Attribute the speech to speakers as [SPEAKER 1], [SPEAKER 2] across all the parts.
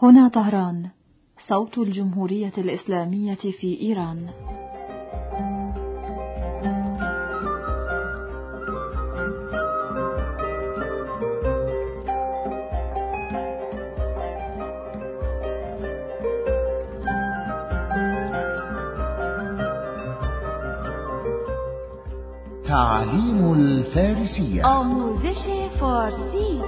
[SPEAKER 1] هنا طهران، صوت الجمهورية الإسلامية في إيران.
[SPEAKER 2] تعليم الفارسية.
[SPEAKER 3] آموزش فارسی.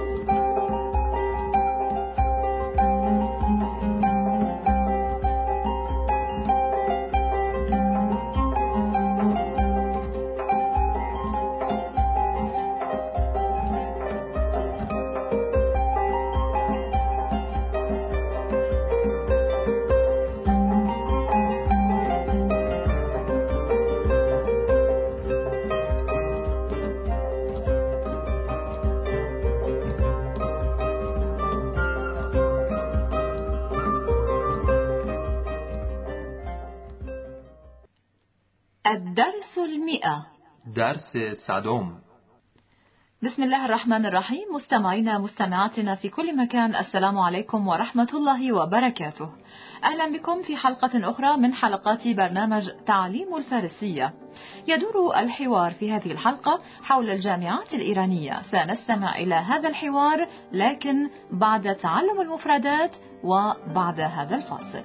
[SPEAKER 3] الدرس 100.
[SPEAKER 4] درس 100.
[SPEAKER 1] بسم الله الرحمن الرحيم. مستمعينا مستمعاتنا في كل مكان، السلام عليكم ورحمة الله وبركاته. أهلا بكم في حلقة أخرى من حلقات برنامج تعليم الفارسية. يدور الحوار في هذه الحلقة حول الجامعات الإيرانية. سنستمع إلى هذا الحوار لكن بعد تعلم المفردات وبعد هذا الفاصل.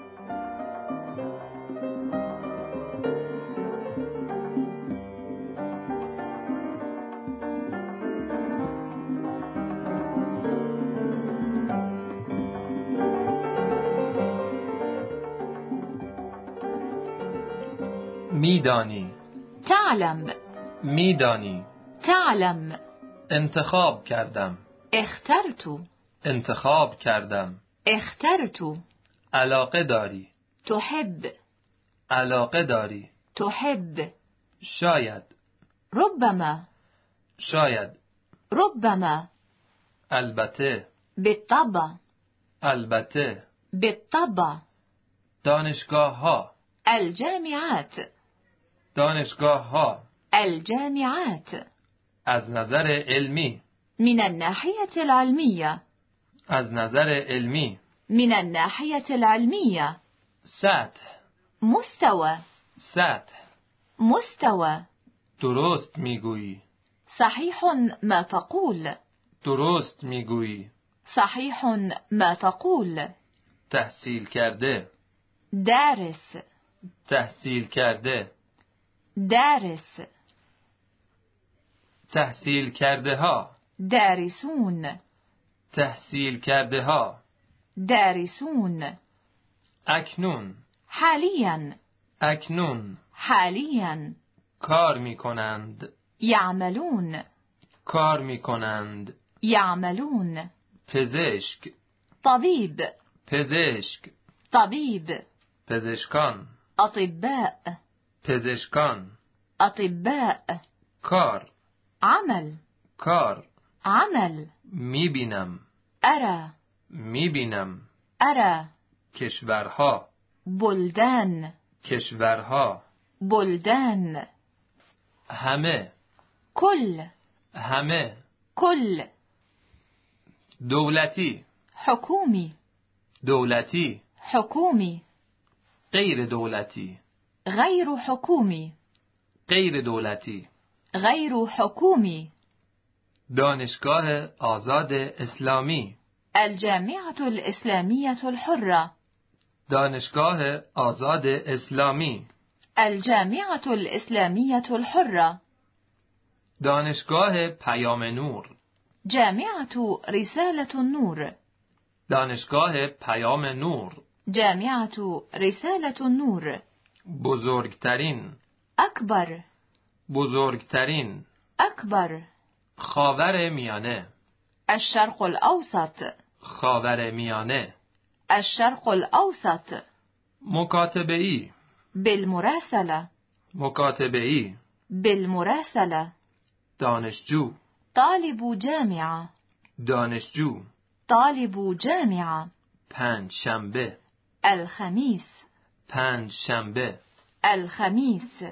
[SPEAKER 4] میدانی،
[SPEAKER 1] تعلم،
[SPEAKER 4] میدانی.
[SPEAKER 1] تعلم.
[SPEAKER 4] انتخاب کردم،
[SPEAKER 1] اخترت،
[SPEAKER 4] انتخاب کردم.
[SPEAKER 1] اخترت.
[SPEAKER 4] علاقه داری،
[SPEAKER 1] تحب،
[SPEAKER 4] علاقه داری.
[SPEAKER 1] تحب.
[SPEAKER 4] شاید،
[SPEAKER 1] ربما،
[SPEAKER 4] شاید.
[SPEAKER 1] ربما.
[SPEAKER 4] البته،
[SPEAKER 1] بالطبع،
[SPEAKER 4] البته.
[SPEAKER 1] بالطبع.
[SPEAKER 4] دانشگاه ها،
[SPEAKER 1] الجامعات،
[SPEAKER 4] دانشگاه ها.
[SPEAKER 1] الجامعات.
[SPEAKER 4] از نظر علمی،
[SPEAKER 1] من الناحية العلمية،
[SPEAKER 4] از نظر علمی.
[SPEAKER 1] من الناحية العلمية.
[SPEAKER 4] سطح،
[SPEAKER 1] مستوى،
[SPEAKER 4] سطح.
[SPEAKER 1] مستوى.
[SPEAKER 4] درست میگویی،
[SPEAKER 1] صحيح ما تقول،
[SPEAKER 4] درست میگویی.
[SPEAKER 1] صحيح ما تقول.
[SPEAKER 4] تحصیل کرده،
[SPEAKER 1] دارس،
[SPEAKER 4] تحصیل کرده.
[SPEAKER 1] دارس.
[SPEAKER 4] تحصیل کرده ها،
[SPEAKER 1] دارسون،
[SPEAKER 4] تحصیل کرده ها.
[SPEAKER 1] دارسون.
[SPEAKER 4] اکنون،
[SPEAKER 1] حاليا،
[SPEAKER 4] اکنون.
[SPEAKER 1] حاليا.
[SPEAKER 4] کار می کنند،
[SPEAKER 1] يعملون،
[SPEAKER 4] کار می کنند.
[SPEAKER 1] يعملون.
[SPEAKER 4] پزشک،
[SPEAKER 1] طبيب،
[SPEAKER 4] پزشک.
[SPEAKER 1] طبيب.
[SPEAKER 4] پزشکان،
[SPEAKER 1] أطباء،
[SPEAKER 4] پزشکان.
[SPEAKER 1] أطباء.
[SPEAKER 4] کار،
[SPEAKER 1] عمل،
[SPEAKER 4] کار.
[SPEAKER 1] عمل.
[SPEAKER 4] می بینم،
[SPEAKER 1] أرى،
[SPEAKER 4] می بینم.
[SPEAKER 1] أرى.
[SPEAKER 4] کشورها،
[SPEAKER 1] بلدان،
[SPEAKER 4] کشورها.
[SPEAKER 1] بلدان.
[SPEAKER 4] همه،
[SPEAKER 1] كل،
[SPEAKER 4] همه.
[SPEAKER 1] كل.
[SPEAKER 4] دولتی،
[SPEAKER 1] حكومي،
[SPEAKER 4] دولتی.
[SPEAKER 1] حكومي.
[SPEAKER 4] غیر دولتی،
[SPEAKER 1] غير حكومي،
[SPEAKER 4] غیر دولتی.
[SPEAKER 1] غير حكومي.
[SPEAKER 4] دانشگاه آزاد اسلامی،
[SPEAKER 1] الجامعة الإسلامية الحرة،
[SPEAKER 4] دانشگاه آزاد اسلامی.
[SPEAKER 1] الجامعة الإسلامية الحرة.
[SPEAKER 4] دانشگاه پیام نور،
[SPEAKER 1] جامعة رسالة النور،
[SPEAKER 4] دانشگاه پیام نور.
[SPEAKER 1] جامعة رسالة النور.
[SPEAKER 4] بزرگترین،
[SPEAKER 1] أكبر،
[SPEAKER 4] بزرگترین.
[SPEAKER 1] أكبر.
[SPEAKER 4] خاور میانه،
[SPEAKER 1] الشرق الأوسط،
[SPEAKER 4] خاور میانه.
[SPEAKER 1] الشرق الأوسط.
[SPEAKER 4] مکاتبه‌ای،
[SPEAKER 1] بالمراسلة،
[SPEAKER 4] مکاتبه‌ای.
[SPEAKER 1] بالمراسلة.
[SPEAKER 4] دانشجو،
[SPEAKER 1] طالب جامعة،
[SPEAKER 4] دانشجو.
[SPEAKER 1] طالب جامعة.
[SPEAKER 4] پنج شنبه،
[SPEAKER 1] الخميس،
[SPEAKER 4] پنج شنبه.
[SPEAKER 1] الخميس.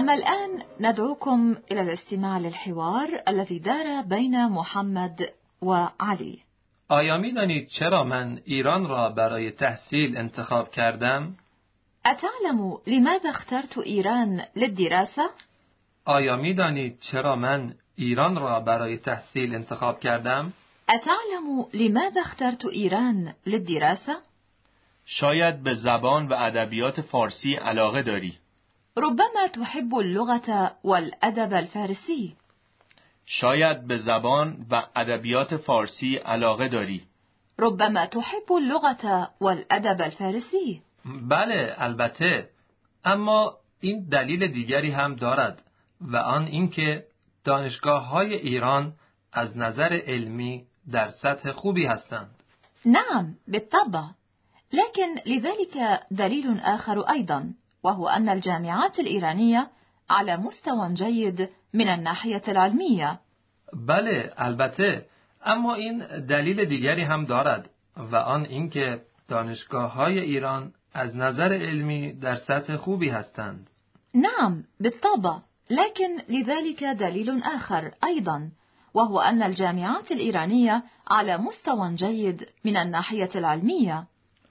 [SPEAKER 1] أما الآن ندعوكم إلى الاستماع للحوار الذي دار بين محمد وعلي.
[SPEAKER 4] آیا می دانید چرا من ایران را برای تحصیل انتخاب کردم؟
[SPEAKER 1] أتعلم لماذا اخترت إيران للدراسة؟
[SPEAKER 4] آیا می دانید چرا من ایران را برای تحصیل انتخاب کردم؟
[SPEAKER 1] أتعلم لماذا اخترت إيران للدراسة؟
[SPEAKER 5] شاید به زبان و ادبیات فارسی علاقه داری.
[SPEAKER 1] ربما تحب اللغة والأدب الفارسي.
[SPEAKER 5] شاید به زبان و ادبیات فارسی علاقه داری.
[SPEAKER 1] ربما تحب اللغة والأدب الفارسي.
[SPEAKER 4] بله، البته. اما این دلیل دیگری هم دارد و آن اینکه دانشگاه‌های ایران از نظر علمی در سطح خوبی هستند.
[SPEAKER 1] نعم بالطبع، لكن لذلك دليل آخر أيضا، وهو أن الجامعات الإيرانية على مستوى جيد من الناحية العلمية.
[SPEAKER 4] بله، البته. اما این دلیل دیگری هم دارد و آن اینکه دانشگاه‌های ایران از نظر علمی در سطح خوبی هستند.
[SPEAKER 1] نعم بالطبع، لكن لذلك دليل آخر أيضا، وهو أن الجامعات الإيرانية على مستوى جيد من الناحية العلمية.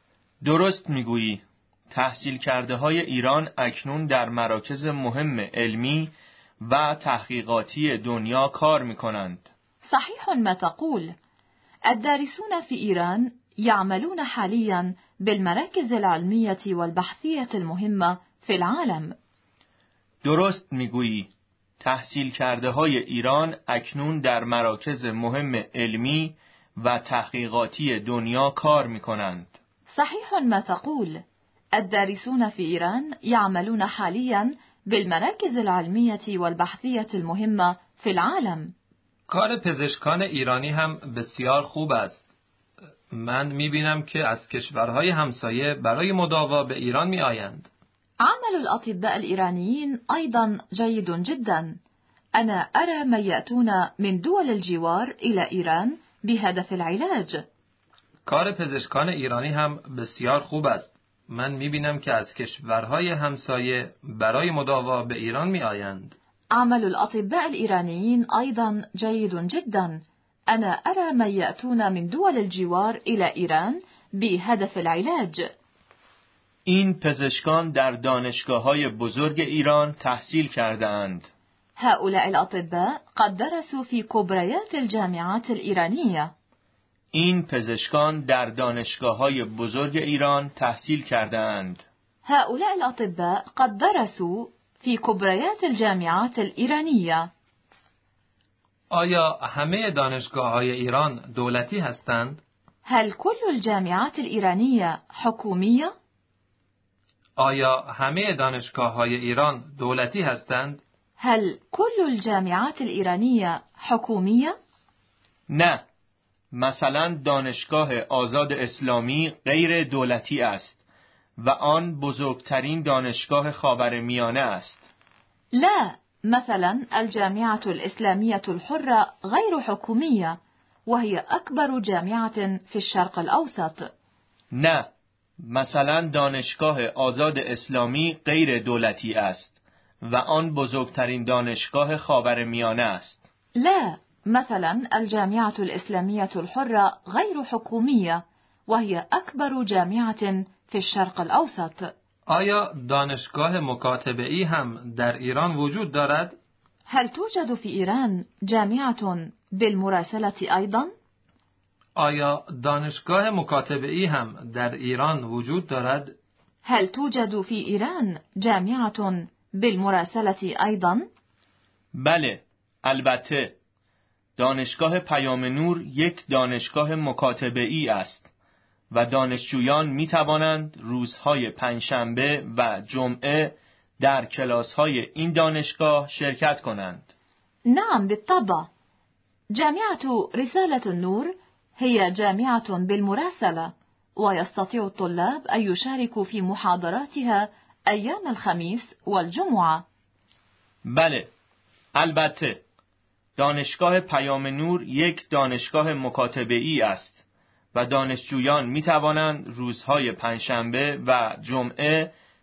[SPEAKER 5] درست میگویی. تحصیل کرده های ایران اکنون در مراکز مهم علمی و تحقیقاتی دنیا کار می کنند.
[SPEAKER 1] صحيح ما تقول. الدارسون في إيران يعملون حاليا بالمراكز العلمية والبحثية المهمة في العالم.
[SPEAKER 5] درست میگویی. تحصیل کرده های ایران اکنون در مراکز مهم علمی و تحقیقاتی دنیا کار می کنند.
[SPEAKER 1] صحيح ما تقول. الدارسون في إيران يعملون حاليا بالمراكز العلمية والبحثية المهمة في العالم.
[SPEAKER 4] کار پزشکان ایرانی هم بسیار خوب است. من می‌بینم که از کشورهای همسایه برای مداوا به ایران می‌آیند.
[SPEAKER 1] عمل الأطباء الإيرانيين أيضا جيد جدا. أنا أرى من يأتون من دول الجوار إلى إيران بهدف العلاج.
[SPEAKER 4] کار پزشکان ایرانی هم بسیار خوب است. من می‌بینم که از کشورهای همسایه برای مداوا به ایران می‌آیند.
[SPEAKER 1] عمل الأطباء الإيرانيين أيضا جيد جدا. أنا أرى من يأتون من دول الجوار إلى إيران بهدف العلاج.
[SPEAKER 5] این پزشکان در دانشگاه‌های بزرگ ایران تحصیل کرده‌اند.
[SPEAKER 1] هؤلاء الأطباء قد درسوا في كبريات الجامعات الإيرانية.
[SPEAKER 5] این پزشکان در دانشگاه‌های بزرگ ایران تحصیل کرده‌اند.
[SPEAKER 1] هؤلاء الأطباء قد درسوا في كبريات الجامعات الإيرانية.
[SPEAKER 4] آیا همه دانشگاه‌های ایران دولتی هستند؟
[SPEAKER 1] هل كل الجامعات الإيرانية حكومية؟
[SPEAKER 4] آیا همه دانشگاه‌های ایران دولتی هستند؟
[SPEAKER 1] هل كل الجامعات الإيرانية حكومية؟
[SPEAKER 5] نه. مثلا دانشگاه آزاد اسلامی غیر دولتی است و آن بزرگترین دانشگاه خاورمیانه است.
[SPEAKER 1] لا، مثلا الجامعة الإسلامية الحرة غير حكومية وهي أكبر جامعة في الشرق الأوسط.
[SPEAKER 5] نه، مثلا دانشگاه آزاد اسلامی غیر دولتی است و آن بزرگترین دانشگاه خاورمیانه است.
[SPEAKER 1] لا، مثلا الجامعة الإسلامية الحرة غير حكومية وهي أكبر جامعة في الشرق الأوسط.
[SPEAKER 4] آیا دانشگاه مکاتبه‌ای هم در ایران وجود دارد؟
[SPEAKER 1] هل توجد في إيران جامعة بالمراسلة أيضا؟
[SPEAKER 4] آیا دانشگاه مکاتبه‌ای هم در ایران وجود دارد؟
[SPEAKER 1] هل توجد في إيران جامعة بالمراسلة أيضا؟
[SPEAKER 5] بله، البته. دانشگاه پیام نور یک دانشگاه مکاتبه‌ای است و دانشجویان می توانند روزهای پنجشنبه و جمعه در کلاس‌های این دانشگاه شرکت کنند.
[SPEAKER 1] نعم بالطبع. جامعة رسالة النور هي جامعة بالمراسلة، ويستطيع الطلاب أن يشاركوا في محاضراتها أيام الخميس والجمعة.
[SPEAKER 5] بله، البته. دانشگاه پیام نور یک دانشگاه مکاتبه‌ای است و دانشجویان می توانند روزهای پنجشنبه و جمعه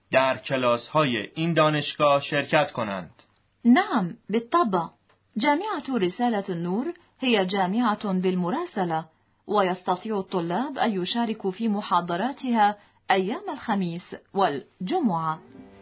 [SPEAKER 5] در کلاس‌های این دانشگاه شرکت کنند.
[SPEAKER 1] نعم بالطبع. جامعة رسالة النور هي جامعة بالمراسلة، ويستطيع الطلاب أن يشاركوا في محاضراتها أيام الخميس والجمعة.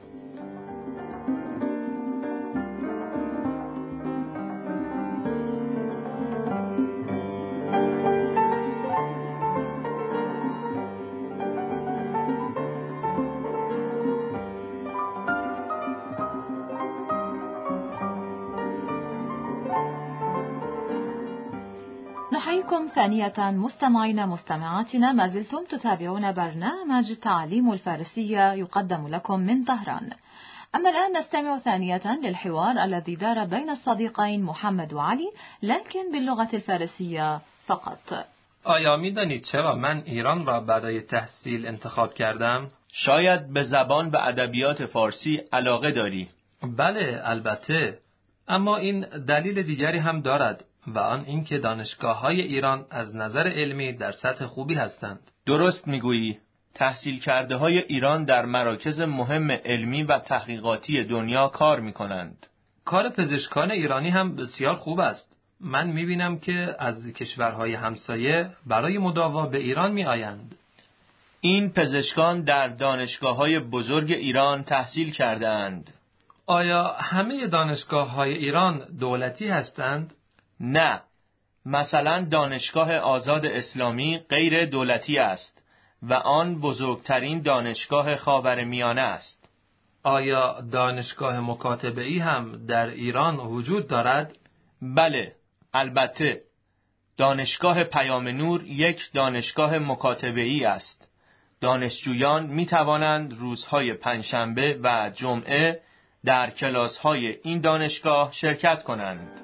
[SPEAKER 1] نحييكم ثانية مستمعينا مستمعاتنا، ما زلتم تتابعون برنامج تعليم الفارسية يقدم لكم من طهران. أما الآن نستمع ثانية للحوار الذي دار بين الصديقين محمد وعلي، لكن باللغة الفارسية فقط.
[SPEAKER 4] آیا می دانید چرا من ایران را برای تحصیل انتخاب کردم؟
[SPEAKER 5] شاید به زبان و ادبیات فارسی علاقه داری.
[SPEAKER 4] بله البته، اما این دلیل دیگری هم دارد و آن اینکه دانشگاه‌های ایران از نظر علمی در سطح خوبی هستند.
[SPEAKER 5] درست میگویی. تحصیل کرده های ایران در مراکز مهم علمی و تحقیقاتی دنیا کار میکنند.
[SPEAKER 4] کار پزشکان ایرانی هم بسیار خوب است. من میبینم که از کشورهای همسایه برای مداوا به ایران میآیند.
[SPEAKER 5] این پزشکان در دانشگاه‌های بزرگ ایران تحصیل کرده اند.
[SPEAKER 4] آیا همه دانشگاه‌های ایران دولتی هستند؟
[SPEAKER 5] نه، مثلا دانشگاه آزاد اسلامی غیر دولتی است و آن بزرگترین دانشگاه خاورمیانه است.
[SPEAKER 4] آیا دانشگاه مکاتبه‌ای هم در ایران وجود دارد؟
[SPEAKER 5] بله، البته. دانشگاه پیام نور یک دانشگاه مکاتبه‌ای است. دانشجویان می توانند روزهای پنجشنبه و جمعه در کلاس‌های این دانشگاه شرکت کنند.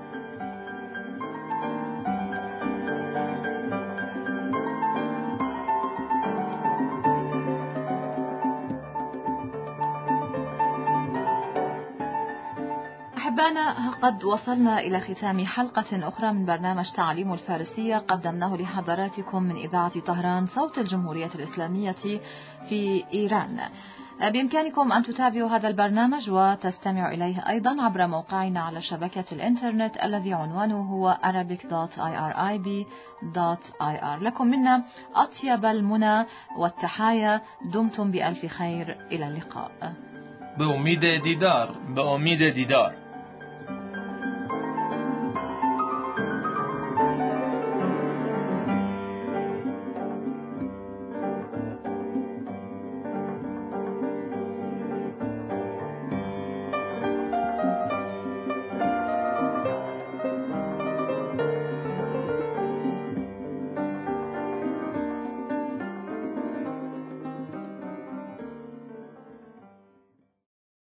[SPEAKER 1] أحبانا، قد وصلنا إلى ختام حلقة أخرى من برنامج تعليم الفارسية قدمناه لحضراتكم من إذاعة طهران صوت الجمهورية الإسلامية في إيران. بإمكانكم أن تتابعوا هذا البرنامج وتستمعوا إليه أيضا عبر موقعنا على شبكة الإنترنت الذي عنوانه هو arabic.irib.ir. لكم منا أطيب المنى والتحايا. دمتم بألف خير. إلى اللقاء.
[SPEAKER 4] به امید دیدار.
[SPEAKER 5] به امید دیدار.